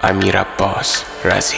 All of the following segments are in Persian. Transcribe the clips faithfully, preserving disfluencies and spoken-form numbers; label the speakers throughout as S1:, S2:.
S1: امیر عباس رضی.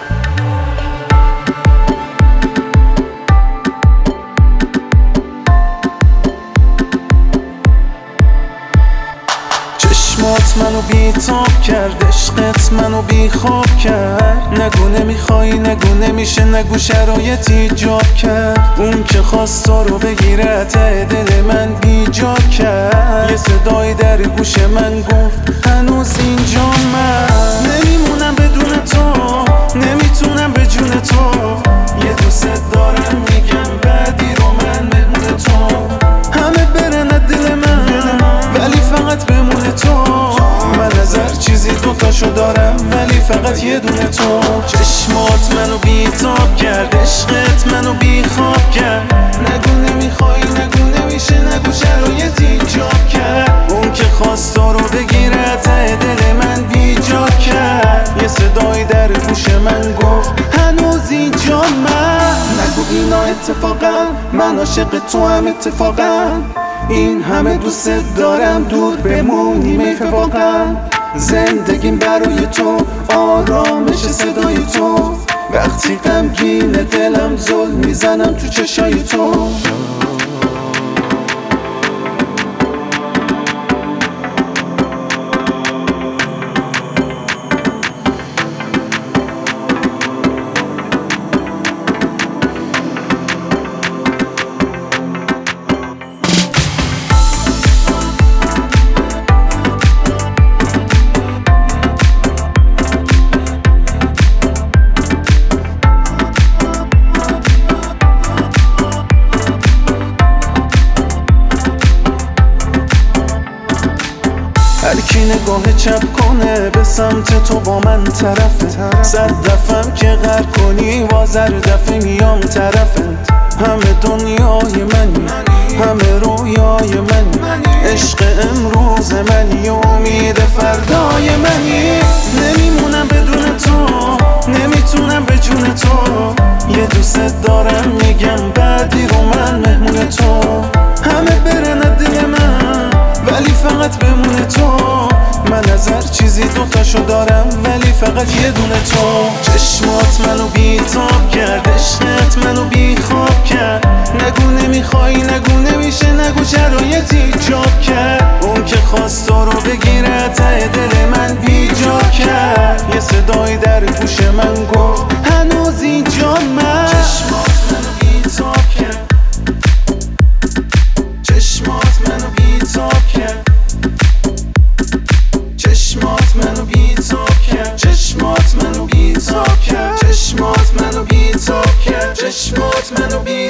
S2: چشمات منو بیتاب کرد، عشقت منو بیخواب کرد. نگو نمیخوای، نگو نمیشه، نگو شرایط ایجاب کرد. اون که خواست تو رو بگیره ته دل من بیجاب کرد. یه صدای در گوش من گفت هنوز اینجا من نمیمونم بدون تو، نمیتونم به جون تو. یه دوست دارم میگم بعدی رو من مهمون تو. همه برن دل من ولی فقط بمونه تو. من از هر چیزی دوتاشو دارم ولی فقط یه دونه تو. چشمات منو بیتاب کرد، عشقت منو بیخواب کرد. نگو نمیخوای، نگو نمیشه، نگو شرایط ایجاب کرد. اون که خواست تو رو بگیره ته دل من بیجاب کرد. یه صدای در گوش من گفت هنوز اینجا من. نگو اینا اتفاقا، من عاشق تو هم اتفاقا. این همه دوست دارم دور بمونیم ای واقعا. زندگیم برای تو، آرامش صدای تو. وقتی غمگین دلم زل میزنم تو چشای تو. هرکی نگاه چپ کنه به سمت تو با من طرفه. صد دفعم که غر کنی بازر دفعه میام طرفت. همه دنیای منی، همه رویای منی. عشق امروز منی، امید فردای منی. نمیمونم بدون تو، نمیتونم به جون تو. یه دوست دارم میگم بعدی رو من مهمون تو. همه برن دل من ولی فقط بمونه تو. من از هر چیزی دوتاشو دارم ولی فقط یه دونه تو. چشمات منو بیتاب کرد، عشقت منو بیخواب کرد. نگو نمیخوای، نگو نمیشه، نگو شرایط ایجاب کرد. اون که خواست تو رو بگیره ته دل من بیجاب کرد. یه صدای در گوش من گفت هنوز اینجا من. چشمات منو بیتاب کرد، چشمات منو بیتاب کرد. چشمات منو بیتاب کرد، چشمات منو بیتاب کرد. چشمات منو بیتاب کرد، چشمات منو بیتاب کرد.